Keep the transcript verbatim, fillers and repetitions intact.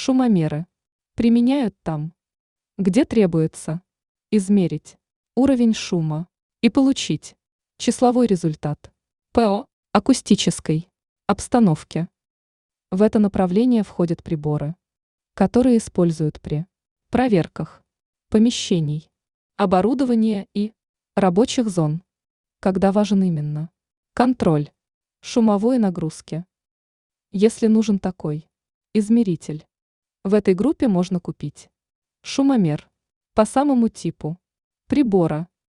Шумомеры применяют там, где требуется измерить уровень шума и получить числовой результат по акустической обстановке. В это направление входят приборы, которые используют при проверках помещений, оборудования и рабочих зон, когда важен именно контроль шумовой нагрузки. Если нужен такой измеритель, в этой группе можно купить шумомер по самому типу прибора